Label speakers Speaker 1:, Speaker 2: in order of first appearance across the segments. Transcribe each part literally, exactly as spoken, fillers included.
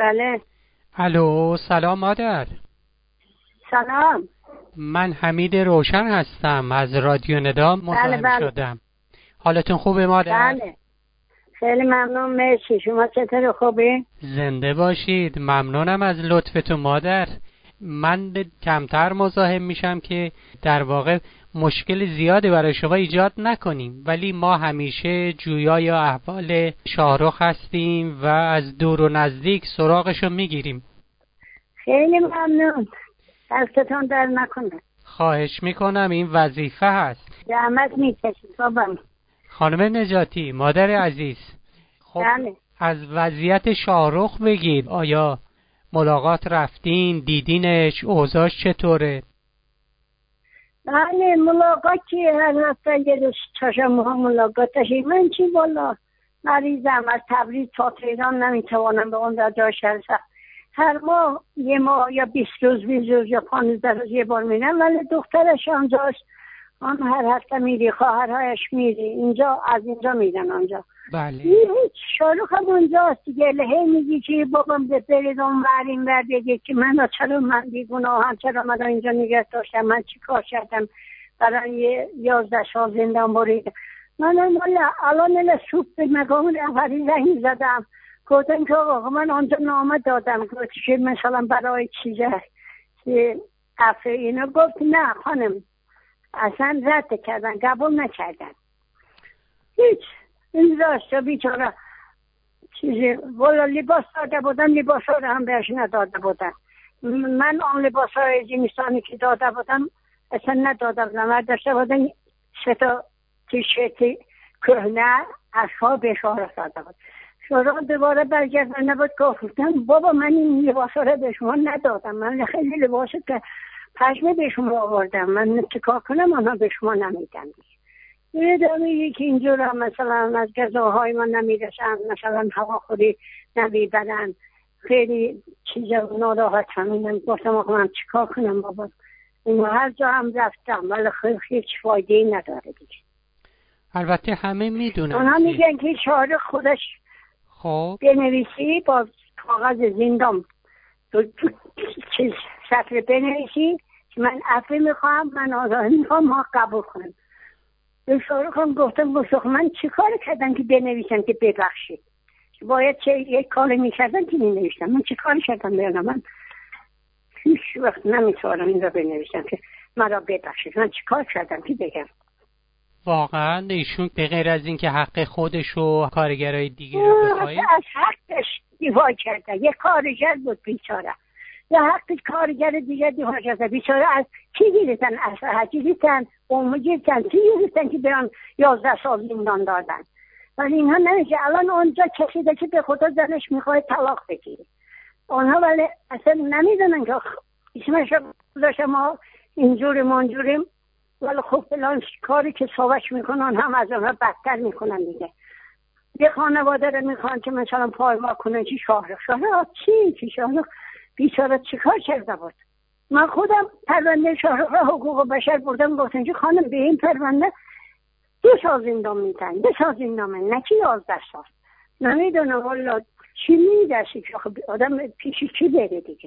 Speaker 1: بله.
Speaker 2: الو، سلام مادر.
Speaker 1: سلام.
Speaker 2: من حمید روشن هستم، از رادیو ندا مزاحم
Speaker 1: بله بله.
Speaker 2: شدم. حالتون خوبه مادر؟
Speaker 1: بله خیلی ممنون، مرسی. شما چطور، خوبی؟
Speaker 2: زنده باشید. ممنونم از لطفتون مادر. من کمتر مزاحم میشم که در واقع مشکل زیادی برای شما ایجاد نکنیم، ولی ما همیشه جویای احوال شاهرخ هستیم و از دور و نزدیک سراغشو میگیریم.
Speaker 1: خیلی ممنون، دستتون در نکنه.
Speaker 2: خواهش میکنم، این وظیفه هست.
Speaker 1: زحمت میکشید بابام.
Speaker 2: خانم نجاتی، مادر عزیز، خب
Speaker 1: بله.
Speaker 2: از وضعیت شاهرخ بگید. آیا ملاقات رفتین، دیدینش، اوضاعش چطوره؟
Speaker 1: بله ملاقات که هر هفته یه روز چهارشنبه ها ملاقات داشتیم. من چی والا مریضم، از تبریز تا تهران نمیتوانم به اون جا شرسم. هر ماه یه ماه یا بیست روز بیست روز یا پانزده روز یه بار میرم، ولی دخترش آنجاست، آن هر هفته میری، خواهرهایش میری اینجا، از اینجا میرن آنجا.
Speaker 2: بله.
Speaker 1: هیچ شاروخ هم اونجاست دیگه. هی میگی که بابام به برید اون ورین ور بگه که من چرا من بیگناهم، چرا من اینجا نگه داشتم، من چی کار کردم برای یه یازده سال زندان بریدم. من الان الان سوپ به مقام رهبری زنگ زدم، گفتم که آقا من آنجا نامه دادم، گفت که مثلا برای چیزه که عفو اینا. گفت نه خانم، اصلا رد کردن، قبول نکردن. هیچ این راست بیچاره چیزی والا لباس داده بودن، لباس ها رو هم بهش نداده بودن. من آن لباس های زمستانی که داده بودم اصلا نداده بودم، و داشته بودن سه تا تیشرت کهنه اصحاب بشاره داده بود. شروع دوباره برگردن نبود، گفتم بابا من این لباس ها رو به شما ندادم، من خیلی لباس که پشمه به شما آوردم، من چیکار کنم آنها به شما نمیدن. یه دامی که اینجور هم مثلا از غذاهای من نمیرسن، مثلا هواخوری نمیبرن، خیلی چیزا ناراحت همینم. گفتم آقا من چیکار کنم بابا، این هر جا هم رفتم ولی خیلی هیچ فایده نداره دیگه.
Speaker 2: البته همه میدونن،
Speaker 1: آنها میگن که شاهرخ خودش
Speaker 2: خب
Speaker 1: بنویسی با کاغذ زندان تو چیز سطر بنویسی که من عفو میخوام، من آزادی میخوام، ما قبول کنم. به شاهرخ هم گفتم گفتم من چی کار کردم که بنویسم که ببخشید، باید چه یک کار میکردم که مینوشتم، من چی کار کردم بیانم، من هیچ وقت نمیتوانم این را بنویسم که مرا ببخشید، من چی کار کردم که بگم.
Speaker 2: واقعا ایشون به غیر از این که حق خودش و کارگرای دیگه رو بخواهید،
Speaker 1: از حقش دفاع کرده. یک کارگر بود بیچاره، یا حق کارگر دیگه دفاع کرده. بیچاره از کی گیرتن؟ از حجی گیرتن، اومو گیرتن، کی گیرتن که بران یازده سال زندان دادن. ولی اینها نمیشه. الان اونجا کشیده که به خدا زنش میخواد طلاق بگیره. آنها ولی اصلا نمیدونن که اسمش رو ما اینجوری منجوریم، ولی خب فلان کاری که صحبش میکنن هم از اونها بدتر میکنن دیگه. یه خانواده رو میخوان که مثلا پایمال کنن چی شاهرخ شاهرخ چی چی شاهرخ بیچاره چیکار کرده بود. من خودم پرونده شاهرخ را حقوق بشر بردم، گفتم که خانم به این پرونده دو سال زندان میتن، دو سال زندان من نه که یازده سال. نمیدونم والا چی میدرسی که آدم پیشی چی بره دیگه.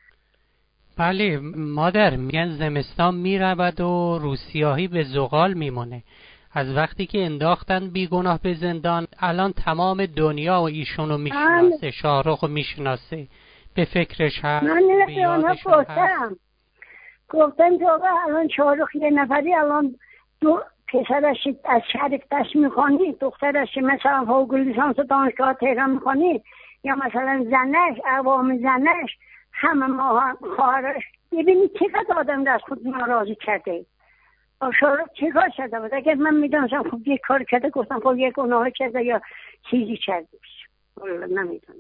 Speaker 2: بله مادر، میگن زمستان میرود و روسیاهی به زغال میمونه. از وقتی که انداختن بیگناه به زندان، الان تمام دنیا و ایشونو میشناسه، شاهرخو میشناسه، به فکرش هست،
Speaker 1: من
Speaker 2: به یادش هست.
Speaker 1: گفتم که آقا الان شاهرخ یه نفری الان دو پسرش از شریف دست میخوانی، دخترش مثلا فوق لیسانس دانشگاه تهران میخوانی، یا مثلا زنش عوام زنش همه ما خواهرش، ببینید چقدر آدم از خود ناراضی کرده. شاهرخ چه کار کرده بود؟ اگر من میدونستم خب یک کار کرده، گفتم خب یک گناه کرده یا چیزی کرده بشه. نمیدونم.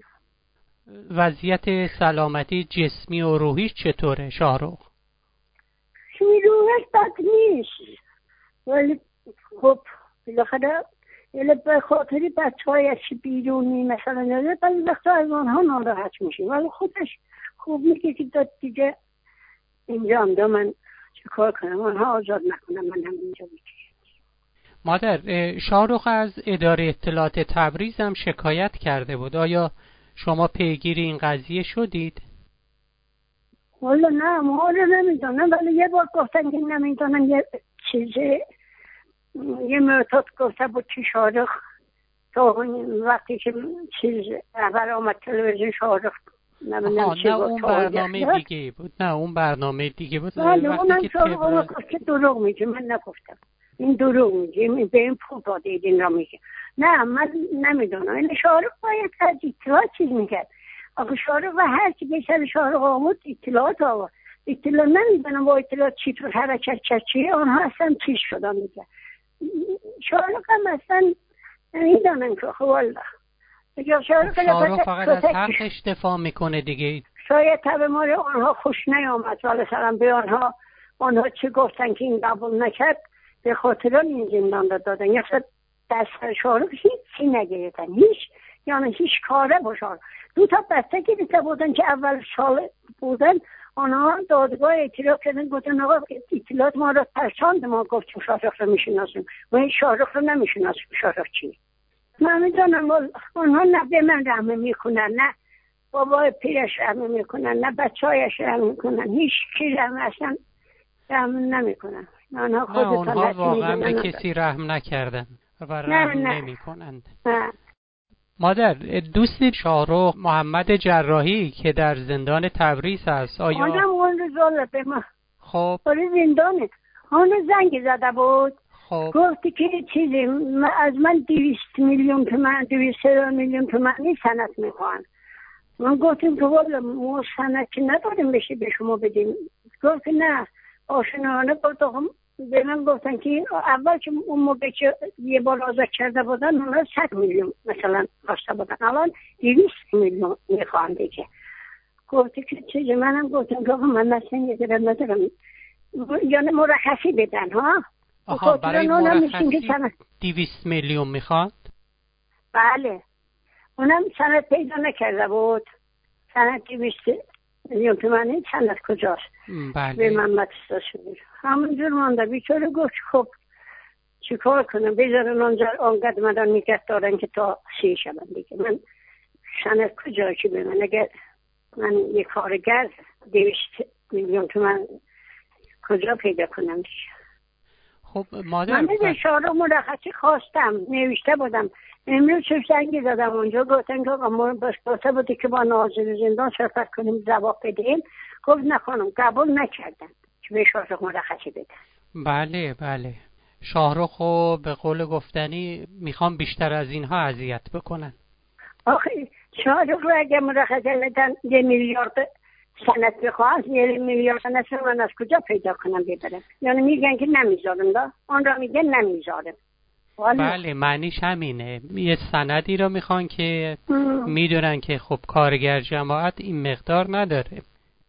Speaker 2: وضعیت سلامتی جسمی و روحیش چطوره شاهرخ؟
Speaker 1: روحش بد نیست، ولی خب بالاخره به خاطری بچه هایش بیرونی مثلا داره، ولی وقتا از آنها ناراحت میشه، ولی خودش خوب میگه که داد دیگه اینجا هم دا من چه کار کنم، آنها آزاد نکنم، من هم اینجا میگه.
Speaker 2: مادر، شاهرخ از اداره اطلاعات تبریز هم شکایت کرده بود. آیا شما پیگیر این قضیه شدید؟
Speaker 1: والا نه ما رو نمیدونم، ولی یه بار گفتن که نمیدونم یه چیزی یه معتاد گفته بود که شارخ تا وقتی که چیز اول آمد تلویزیون شارخ
Speaker 2: نمیدونم چی بود. نه اون برنامه دیگه بود. نه اون برنامه دیگه بود.
Speaker 1: نه اونم شارخ اونم که دروغ میگه، من نگفتم این دروغ میگه، به این پول دادید این را میگه. نه من نمیدونم. این شارخ باید از اطلاعات چیز میکرد. آخه شارخ و هر کی به سر شارخ آمود اطلاعات آورد. اطلاع نمیدونم با اطلاعات چی تو حرکت چیه آنها اصلا چیز شدن میگه. شارخ هم اصلا نمیدونم که خوالا
Speaker 2: شارخ فقط از حقش دفاع میکنه دیگه.
Speaker 1: شاید طبع ما رو آنها خوش نیامد ولی سلام به آنها آنها چی گفتن که این قبول نکرد به خاطر این زندان را دادن. یا دست شارخ هیچ چی نگیرتن، هیچ یعنی هیچ کاره با شارخ. دو تا بسته گرفته بودن که اول سال بودن آنها دادگاه اطلاع کردن گفتن آقا اطلاعات ما را ترساند، ما گفتیم شارخ را میشناسیم و این شارخ را نمیشناسیم. شارخ چی؟ من میدونم آنها نه به من رحمه میکنن، نه بابای پیرش رحمه میکنن، نه بچه هایش رحمه میکنن، هیچ کی رحمه اصلا رحمه نمیکنن.
Speaker 2: آنها نه اونها واقعا به کسی رحم نکردن و رحم نمی کنند. مادر دوست شاهرخ محمد جراحی که در زندان تبریز است آیا؟
Speaker 1: آنم اون روزاله به ما
Speaker 2: خب
Speaker 1: برای زندانه آنه زنگ زده بود.
Speaker 2: خب
Speaker 1: گفتی که چیزی از من دویست میلیون تومان دویست میلیون تومانی سند میخوان. من گفتیم که والا ما سند که نداریم بشه به شما بدیم. گفت نه آشناهانه گفتم به من گفتن که اول که اون موقع که یه بار آزاد کرده بودن اونا صد میلیون مثلا خواسته بودن، الان دویست میلیون میخوان دیگه. گفتی که چیزی منم گفتم که من مثلا یه ذره ندارم یعنی مرخصی بدن ها.
Speaker 2: آها برای مرخصی دویست میلیون میخواد؟
Speaker 1: بله اونم سند پیدا نکرده بود. سند دویست میلیون تومانی سند کجاست؟
Speaker 2: بله
Speaker 1: به من مدرسه شده همونجور مانده. بیچاره گفت خب چی کار کنم بذارن آنجا آنقدر مدن نگه دارن که تا سی شبن دیگه. من سند کجا که به من اگر من یک کارگر دویست میلیون تومان کجا پیدا کنم دیگه.
Speaker 2: خب مادر
Speaker 1: من به شارخ مرخصی خواستم نوشته بودم امروز چه زنگی زدم اونجا گفتن که ما بس گفته بودی که با ناظر زندان صحبت کنیم جواب بدیم. گفت نخوانم قبول نکردن که به شارخ مرخصی بدن.
Speaker 2: بله بله شاهرخو به قول گفتنی میخوام بیشتر از اینها اذیت بکنن.
Speaker 1: آخه شارخ رو اگه مرخصی بدن یه میلیارد سند بخواهد یه میلیارد سند من از کجا پیدا کنم ببرم؟ یعنی میگن که نمیذارم دا آن را میگن نمیذارم.
Speaker 2: بله معنیش همینه یه سندی رو میخوان که میدونن که خب کارگر جماعت این مقدار نداره.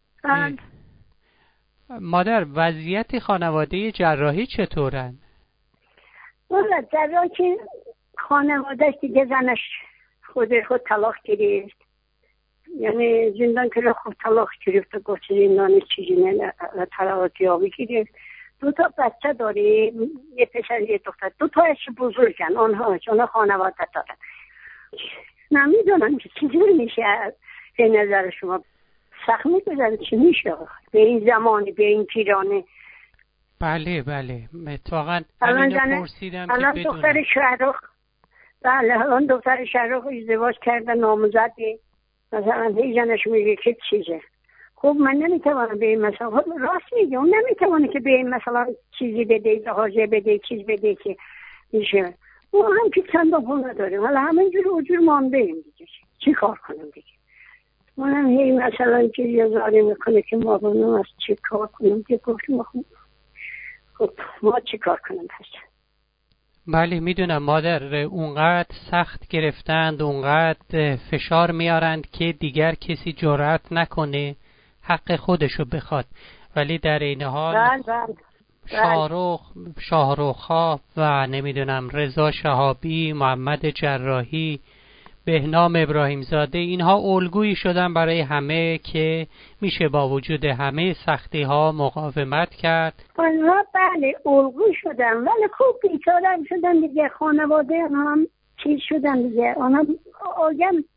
Speaker 2: مادر وضعیت خانواده جراحی چطورن؟
Speaker 1: والا جراحی خانوادهش دیگه زنش خود خود طلاق گرفت، یعنی زندان که خود طلاق گرفت و گفت زندان چیزی نه طلاق یابی گرفت. دو تا بچه داری یه پسر یه دختر، دو تا اش بزرگن آنها چون خانواده دارن. نمیدونم که چیزی میشه به نظر شما سخت میگذاره چی میشه به این زمانی به این پیرانه.
Speaker 2: بله بله اتفاقا همین رو پرسیدم که بدونم.
Speaker 1: دختر شاهرخ بله الان دختر شاهرخ ازدواج کرده نامزده مثلا هی جنش میگه که چیزه. خب من نمیتوانم به این مثلا راست میگه اون نمیتوانه که به این مثلا چیزی بده جهازه بده چیز بده که میشه. اون هم که چند پول نداره حالا همینجور اوجور مانده ایم دیگه چی کار کنم دیگه. منم هی مثلا که یه زاری میکنه که ما بونم از چی کار کنم که گفتم خب ما چی کار کنم پس.
Speaker 2: بله میدونم مادر اونقدر سخت گرفتند اونقدر فشار میارند که دیگر کسی جرأت نکنه حق خودشو بخواد، ولی در این حال
Speaker 1: بل بل.
Speaker 2: شاهرخ شاهرخ‌ها و نمیدونم رضا شهابی محمد جراحی بهنام ابراهیم زاده اینها الگویی شدن برای همه که میشه با وجود همه سختی ها مقاومت کرد.
Speaker 1: آنها بله الگوی شدن ولی خوب بیچاره شدن دیگه. خانواده هم چیز شدن دیگه. آنها آگم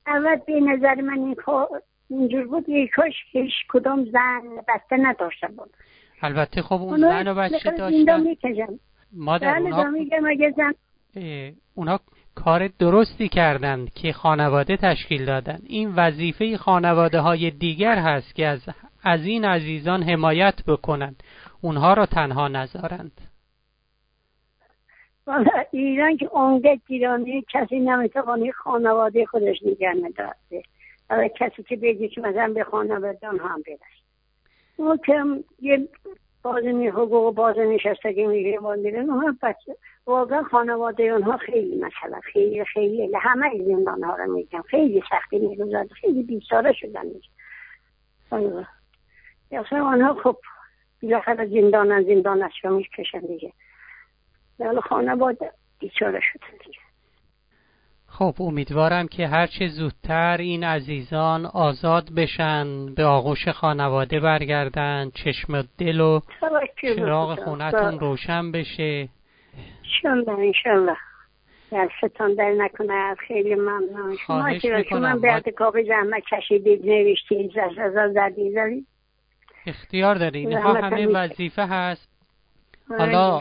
Speaker 1: اول به نظر من این کار اینجور بود یه کاش هیچ کدام زن بسته نداشته بود.
Speaker 2: البته خب اون زن و بچه داشتن مادر، اونا
Speaker 1: زن...
Speaker 2: اونا کار درستی کردند که خانواده تشکیل دادن. این وظیفه خانواده های دیگر هست که از از این عزیزان حمایت بکنند، اونها را تنها نذارند.
Speaker 1: والا ایران که اونگه گیرانی کسی نمیتوانی خانواده خودش نگه نداره. اما کسی که بگی که مثلا به خانواده هم برست. اون که یه بازمی حقوق باز نشستگی میگه باندیرن اونها بچه واقعا خانواده اونها خیلی مثلا خیلی خیلی همه زندان ها رو میگم خیلی سختی میگذارد، خیلی بیچاره شدن میگه. اصلا آنها خب بالاخره زندان از زندان از شما میکشن دیگه، ولی خانواده بیچاره شدن دیگه.
Speaker 2: خب امیدوارم که هرچه زودتر این عزیزان آزاد بشن، به آغوش خانواده برگردن، چشم و دل و چراغ خونتون روشن بشه.
Speaker 1: انشالله انشالله دستتان در نکنه. خیلی ممنون شما که شما بعد کابه زحمت کشیدید نوشتید از از زدید.
Speaker 2: اختیار دارید، اینها همه وظیفه هست. حالا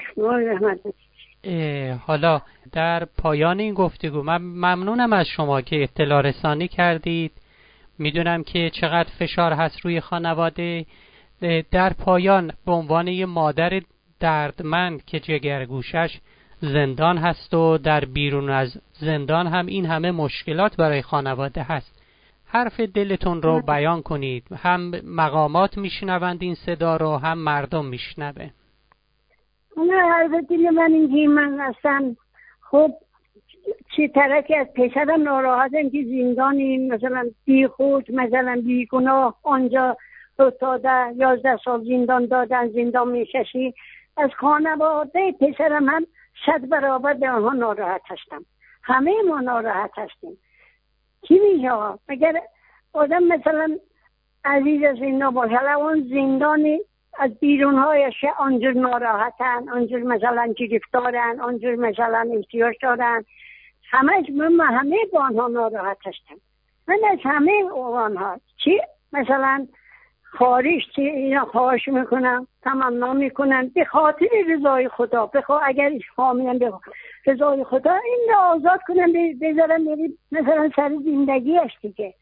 Speaker 2: حالا در پایان این گفتگو من ممنونم از شما که اطلاع رسانی کردید. میدونم که چقدر فشار هست روی خانواده. در پایان به عنوان یه مادر دردمند که جگرگوشش زندان هست و در بیرون از زندان هم این همه مشکلات برای خانواده هست، حرف دلتون رو بیان کنید. هم مقامات میشنوند این صدا رو، هم مردم میشنوه.
Speaker 1: نه حرف دل من اینجی من اصلا خب چه طرفی از پسرم ناراحتم که زندانی مثلا بی خود مثلا بی گناه آنجا افتاده، یازده سال زندان دادن، زندان میششی. از خانواده پسرم هم صد برابر به آنها ناراحت هستم. همه ما ناراحت هستیم. چی میشه مگر آدم مثلا عزیز از اینا باشه، اون زندانی از بیرونهایش آنجور ناراحتن، آنجور مثلا گرفتارن، آنجور مثلا احتیاج دارن. همه من همه با آنها ناراحت هستم. من از همه آنها چی مثلا خارج چی اینا خواهش میکنم، تمنا میکنم به خاطر رضای خدا، بخواه اگر حامیان به رضای خدا این را آزاد کنم بذارم مثلا سر زندگیش دیگه.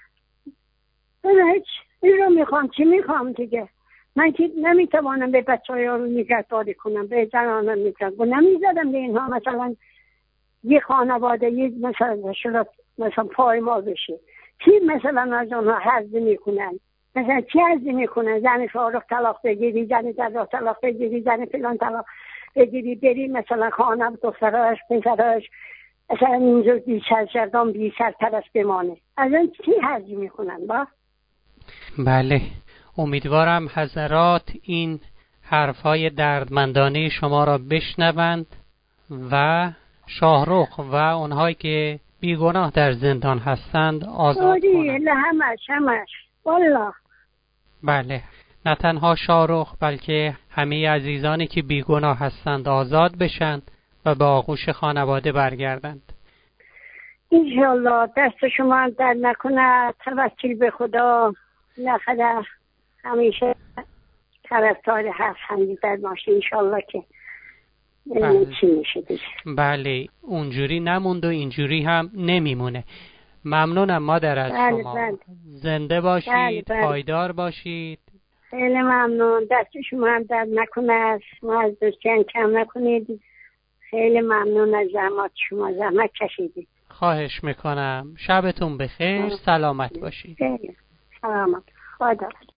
Speaker 1: من هیچ این رو میخوام، چی میخوام دیگه. من که نمیتوانم به بچه ها رو نگهداری کنم، به زنانم میتونم و نمیزدم به اینها مثلا یه خانواده یه مثلا شرط مثلا پایمال بشه. چی مثلا از اونها حضی میکنن، مثلا چی حضی میکنن؟ زن فارغ طلاق بگیری، زن جراح طلاق بگیری، زن فلان طلاق بگیری، بری مثلا خانم دختراش پسراش مثلا اینجور بی سرگردان بی سرپرست بمانه. از اون چی حضی میکنن با؟
Speaker 2: بله، امیدوارم حضرات این حرفهای دردمندانه شما را بشنوند و شاهرخ و اونهایی که بیگناه در زندان هستند آزاد کنند.
Speaker 1: همش همش والله.
Speaker 2: بله، نه تنها شاهرخ بلکه همه عزیزانی که بیگناه هستند آزاد بشند و به آغوش خانواده برگردند.
Speaker 1: انشالله دست شما در نکنه. توکل به خدا. نخدا همیشه طرفدار هست همی در باشه انشالله که
Speaker 2: بله.
Speaker 1: چی میشه دیگه.
Speaker 2: بله اونجوری نموند و اینجوری هم نمیمونه. ممنونم مادر از
Speaker 1: بله
Speaker 2: شما.
Speaker 1: بله.
Speaker 2: زنده باشید.
Speaker 1: بله بله.
Speaker 2: پایدار باشید.
Speaker 1: خیلی ممنون. دست شما هم در نکنه، ما از دوستان کم نکنید. خیلی ممنون از زحمت شما، زحمت کشیدید.
Speaker 2: خواهش میکنم. شبتون بخیر. سلامت باشید.
Speaker 1: خیلی سلامت. خدا